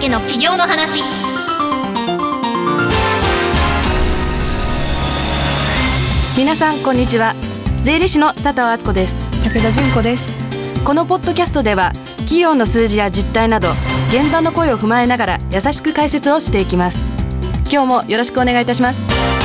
家の起業の話。 皆さんこんにちは。税理士の佐藤敦子です。 武田純子です。 このポッドキャストでは企業の数字や実態など現場の声を踏まえながら優しく解説をしていきます。今日もよろしくお願いいたします。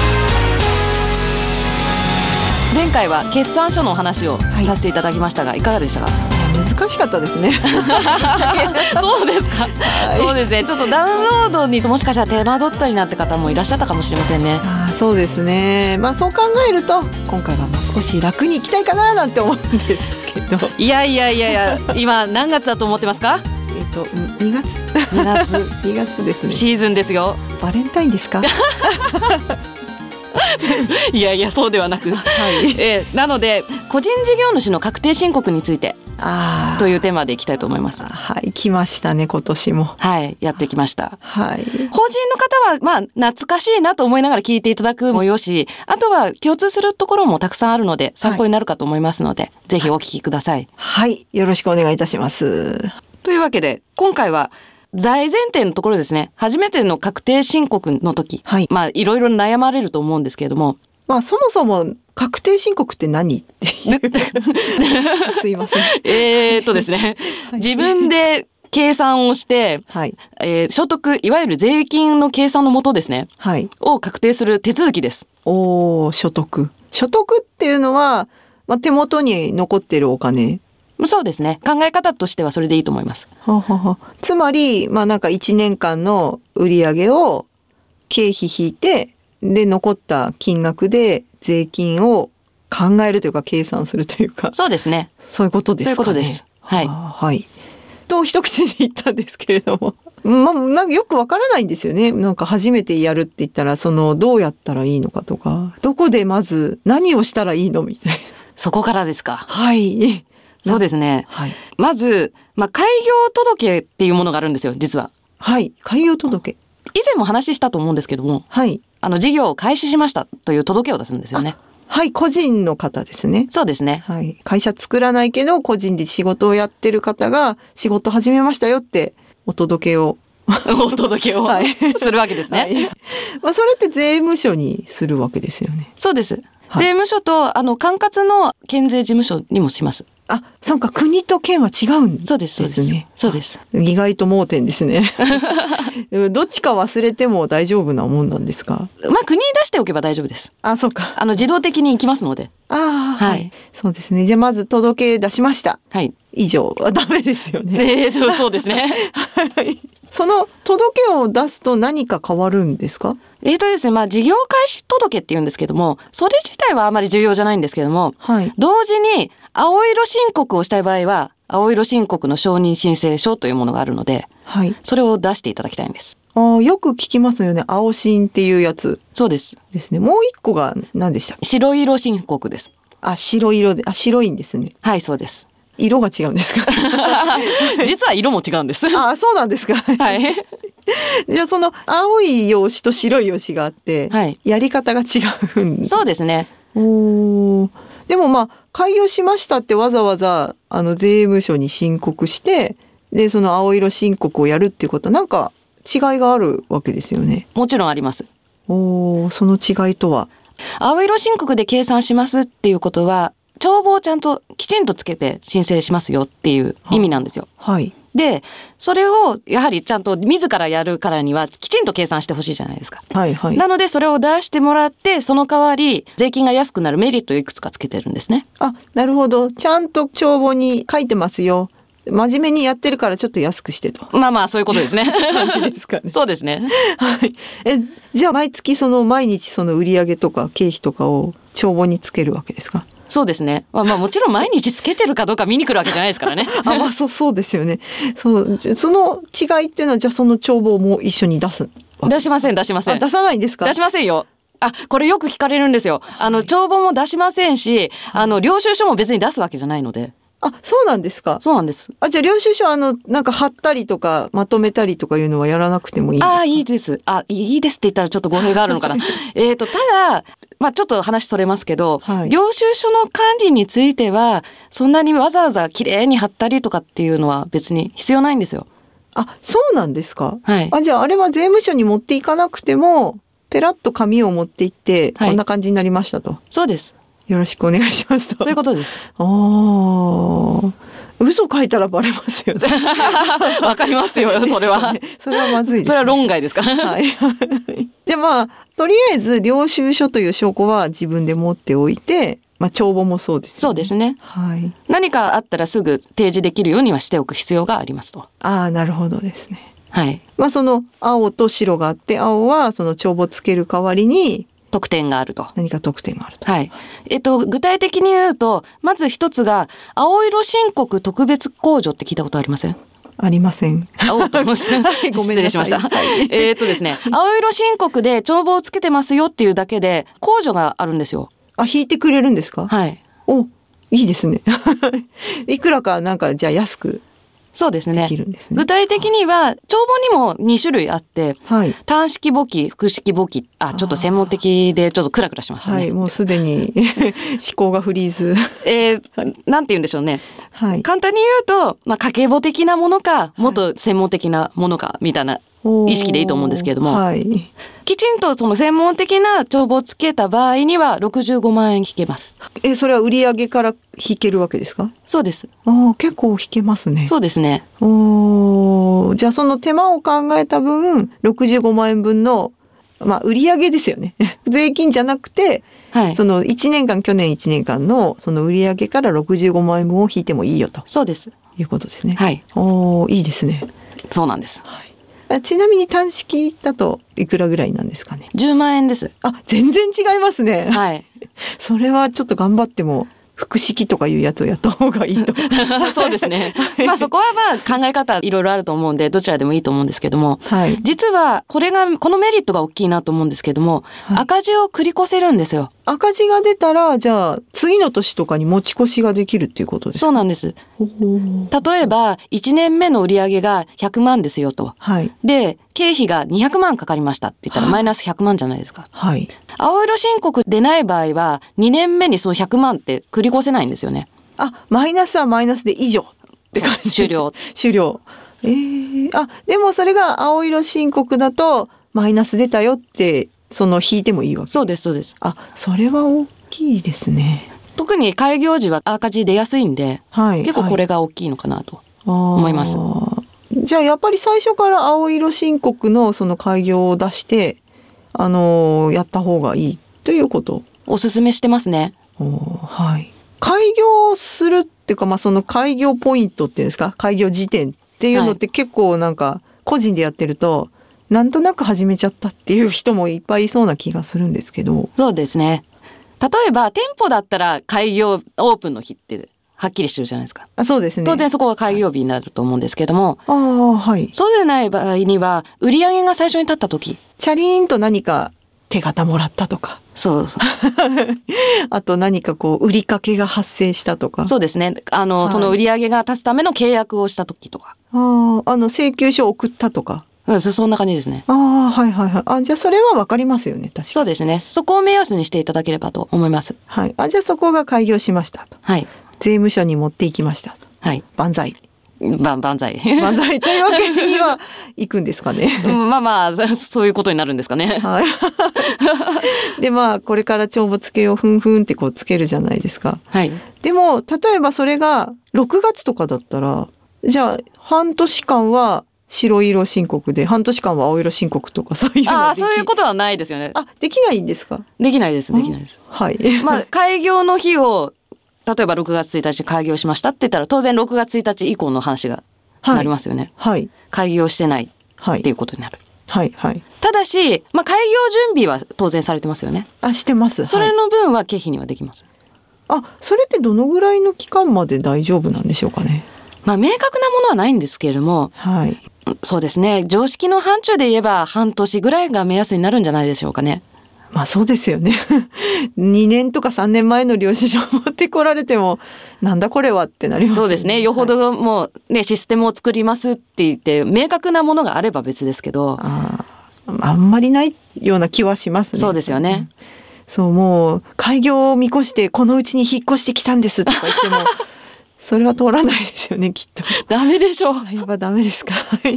前回は決算書のお話をさせていただきましたが、いかがでしたか？ 難しかったですねそうですか、そうですね。ちょっとダウンロードにもしかしたら手間取ったりなんて方もいらっしゃったかもしれませんね。 そうですね。そう考えると今回はもう少し楽にいきたいかななんて思うんですけど。 いや今何月だと思ってますか ？2月 2月 2月ですね。 シーズンですよ。 バレンタインですか？ いやそうではなく、なので個人事業主の確定申告についてというテーマでいきたいと思います。 来ましたね、今年も。 やってきました。 法人の方は懐かしいなと思いながら聞いていただくもよし、あとは共通するところもたくさんあるので参考になるかと思いますので、ぜひお聞きください。 よろしくお願いいたします。 というわけで今回は大前提のところですね。初めての確定申告の時、いろいろ悩まれると思うんですけれども、 そもそも確定申告って何っていうすいません。 ですね、自分で計算をして、所得、いわゆる税金の計算のもとですね、を確定する手続きです。 所得っていうのは、手元に残ってるお金。 そうですね。考え方としてはそれでいいと思います。 つまり、1年間の売上を経費引いて、で、残った金額で税金を考えるというか計算するというか。 そうですね。 そういうことですかね。 そういうことです。 と一口で言ったんですけれども。なんかよくわからないんですよね。なんか初めてやるって言ったら、どうやったらいいのかとか、どこでまず何をしたらいいのみたいな。 そこからですか。そうですね。まず、開業届っていうものがあるんですよ、実は。 開業届。 以前も話したと思うんですけども、事業を開始しましたという届けを出すんですよね。 個人の方ですね。 そうですね。 会社作らないけど、個人で仕事をやってる方が、仕事始めましたよって、お届けをするわけですね。それって税務署にするわけですよね。 そうです。税務署と、管轄の県税事務所にもします。 そうか、国と県は違うんですね。 そうです。 意外と盲点ですね。どっちか忘れても大丈夫なもんなんですか？ 国に出しておけば大丈夫です。 そうか。 自動的に行きますので。 そうですね。じゃあまず届け出しました。以上はダメですよね。 そうですね。 その届けを出すと何か変わるんですか？ ですね、事業開始届って言うんですけども、それ自体はあまり重要じゃないんですけども、同時に青色申告をしたい場合は、青色申告の承認申請書というものがあるので、それを出していただきたいんです。 よく聞きますよね。青申っていうやつ。 そうです。 ですね。もう一個が何でしたっけ？ 白色申告です。 白色で、白いんですね。 そうです。 色が違うんですか？ 実は色も違うんです。 そうなんですか。じゃあその青い用紙と白い用紙があって、やり方が違うんそうですね。 でも開業しましたってわざわざ税務署に申告して、でその青色申告をやるっていうことはなんか違いがあるわけですよね。 もちろんあります。 その違いとは？ 青色申告で計算しますっていうことは、帳簿をちゃんときちんとつけて申請しますよっていう意味なんですよ。で、それをやはりちゃんと自らやるからにはきちんと計算してほしいじゃないですか。なのでそれを出してもらって、その代わり税金が安くなるメリットをいくつかつけてるんですね。 なるほど。ちゃんと帳簿に書いてますよ。真面目にやってるからちょっと安くしてと。 そういうことですね。 感じですかね。 そうですね。 じゃあ毎月毎日売上とか経費とかを帳簿につけるわけですか？ そうですね。もちろん毎日つけてるかどうか見に来るわけじゃないですからね。 そうですよね。その違いっていうのは、じゃあその帳簿も一緒に出す？ 出しません。出さないんですか？出しませんよ。これよく聞かれるんですよ。帳簿も出しませんし、領収書も別に出すわけじゃないので。 そうなんですか？そうなんです。じゃあ領収書なんか貼ったりとかまとめたりとかいうのはやらなくてもいいですか？ いいです。いいですって言ったらちょっと語弊があるのかな。ただ、ちょっと話それますけど、領収書の管理についてはそんなにわざわざきれいに貼ったりとかっていうのは別に必要ないんですよ。 あ、そうなんですか。 はい。 じゃああれは税務署に持っていかなくても、ペラッと紙を持って行って、こんな感じになりましたと。 そうです。 よろしくお願いしますと。 そういうことです。 嘘書いたらバレますよね。 わかりますよ、それは。 それはまずいです、ね。 それは論外ですか。 はい。じゃあとりあえず領収書という証拠は自分で持っておいて、帳簿もそうですよね。 そうですね。 はい。 何かあったらすぐ提示できるようにはしておく必要がありますと。 なるほどですね。 はい。 その青と白があって、青はその帳簿つける代わりに特典があると。 何か特典があると。 はい。具体的に言うと、まず一つが青色申告特別控除って聞いたことありません？ ありません。 失礼しました。ですね、青色申告で帳簿をつけてますよっていうだけで控除があるんですよ。 引いてくれるんですか？ はい。 いいですね。いくらかじゃあ安く。 そうですね。 できるんですね。 具体的には帳簿にも2種類あって、 はい、 単式簿記、複式簿記、ちょっと専門的でちょっとクラクラしましたね。 はい、もうすでに思考がフリーズ。 なんて言うんでしょうね。 はい、 簡単に言うと、家計簿的なものか、もっと専門的なものかみたいな意識でいいと思うんですけれども、 はい、 きちんとその専門的な帳簿をつけた場合には65万円引けます。 それは売上から引けるわけですか？ そうです。 結構引けますね。 そうですね。 じゃあその手間を考えた分65万円分の売上ですよね。税金じゃなくて、はい、その去年1年間のその売上から65万円分を引いてもいいよと。 そうです。 いうことですね。 はい。 いいですね。 そうなんです。 はい、ちなみに単式だといくらぐらいなんですかね ？10万円です。 全然違いますね。 はい。 それはちょっと頑張っても複式とかいうやつをやった方がいいと。 そうですね。そこは考え方いろいろあると思うんでどちらでもいいと思うんですけども、はい、実はこのメリットが大きいなと思うんですけども、はい、赤字を繰り越せるんですよ。 赤字が出たらじゃあ次の年とかに持ち越しができるっていうことですか？ そうなんです。例えば1年目の売上が100万ですよと、はい、で経費が200万かかりましたって言ったらマイナス100万じゃないですか。はい、青色申告でない場合は2年目にその100万って繰り越せないんですよね。 マイナスはマイナスで以上って感じ。 終了。 でもそれが青色申告だとマイナス出たよって引いてもいいわけ？ そうですそうです。 それは大きいですね。 特に開業時は赤字出やすいんで、はい、結構これが大きいのかなと思います。 じゃあやっぱり最初から青色申告のその開業を出してやった方がいいということ？ おすすめしてますね。 はい。開業するっていうかその開業ポイントっていうんですか、開業時点っていうのって結構個人でやってるとなんとなく始めちゃったっていう人もいっぱいいそうな気がするんですけど。 そうですね。例えば店舗だったら開業オープンの日ってはっきりしてるじゃないですか。 そうですね。 当然そこが開業日になると思うんですけども、 はい、 そうでない場合には売上が最初に立った時、 チャリーンと何か手形もらったとか、 そうあと何か売りかけが発生したとか。 そうですね。その売上が立つための契約をした時とか、 請求書を送ったとか。 そんな感じですね。 はいはいはい。じゃあそれはわかりますよね。確かに。 そうですね。そこを目安にしていただければと思います。 はい。じゃあそこが開業しましたと。はい。税務署に持っていきましたと。はい。万歳。 万歳。 万歳というわけには行くんですかね。 そういうことになるんですかね。はい。 でこれから帳簿つけようふんふんってつけるじゃないですか。はい。でも例えばそれが6月とかだったら、じゃあ半年間は白色申告で半年間は青色申告とかそういうのそういうことはないですよね。 できないんですか？ できないです。はい。開業の日を例えば6月1日に開業しましたって言ったら当然6月1日以降の話がなりますよね。はい。開業してないっていうことになる。はいはい。ただし、開業準備は当然されてますよね。 してます。 それの分は経費にはできます。 それってどのぐらいの期間まで大丈夫なんでしょうかね。 明確なものはないんですけれども、はい。そうですね。常識の範疇で言えば半年ぐらいが目安になるんじゃないでしょうかね。 そうですよね。2年とか3年前の領収書を持ってこられてもなんだこれはってなりますよね。 そうですね。よほどもうね、システムを作りますって言って明確なものがあれば別ですけど、 あんまりないような気はしますね。 そうですよね。 もう開業を見越してこのうちに引っ越してきたんですとか言ってもそれは通らないですよね、きっと。 ダメでしょう。 やっぱダメですか。はい。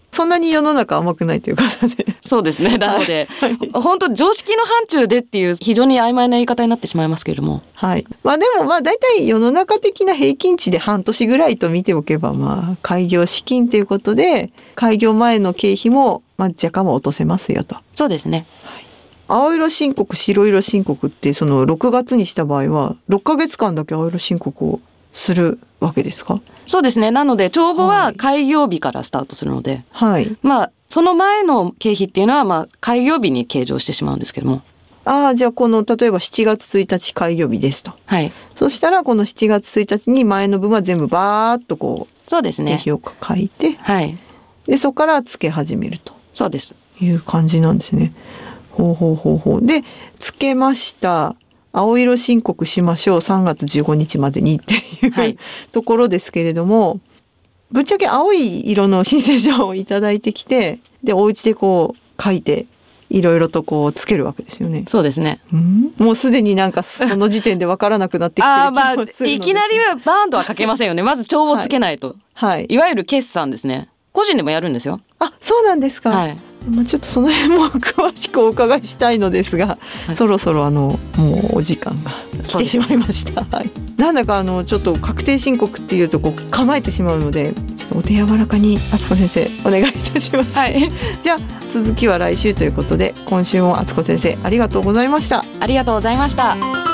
そんなに世の中甘くないということで。 そうですね。なので、本当常識の範疇でっていう非常に曖昧な言い方になってしまいますけれども。 はい。まあでも大体世の中的な平均値で半年ぐらいと見ておけば、開業資金ということで、開業前の経費も若干は落とせますよと。 そうですね。 青色申告、白色申告ってその6月にした場合は6ヶ月間だけ青色申告をするわけですか？ そうですね。なので帳簿は開業日からスタートするので、はい。その前の経費っていうのは開業日に計上してしまうんですけども。 じゃあ例えば7月1日開業日ですと。 はい。 そしたらこの7月1日に前の分は全部バーッとそうですね。 経費を書いて、はい。でそこから付け始めると。 そうです。 いう感じなんですね。ほう。で付けました。青色申告しましょう3月15日までにっていう、はい、ところですけれども、ぶっちゃけ青い色の申請書をいただいてきて、でお家で書いていろいろとつけるわけですよね。 そうですね。 もうすでにその時点で分からなくなってきてる気もするので。 いきなりはバーンとは書けませんよね。まず帳簿つけないと。はい。いわゆる決算ですね。個人でもやるんですよ。 そうなんですか。はい。ちょっとその辺も詳しくお伺いしたいのですが、はい、そろそろもうお時間が来てしまいました。はい、なんだかちょっと確定申告っていうと構えてしまうので、ちょっとお手柔らかに敦子先生お願いいたします。はい、じゃあ続きは来週ということで、今週も敦子先生ありがとうございました。 ありがとうございました。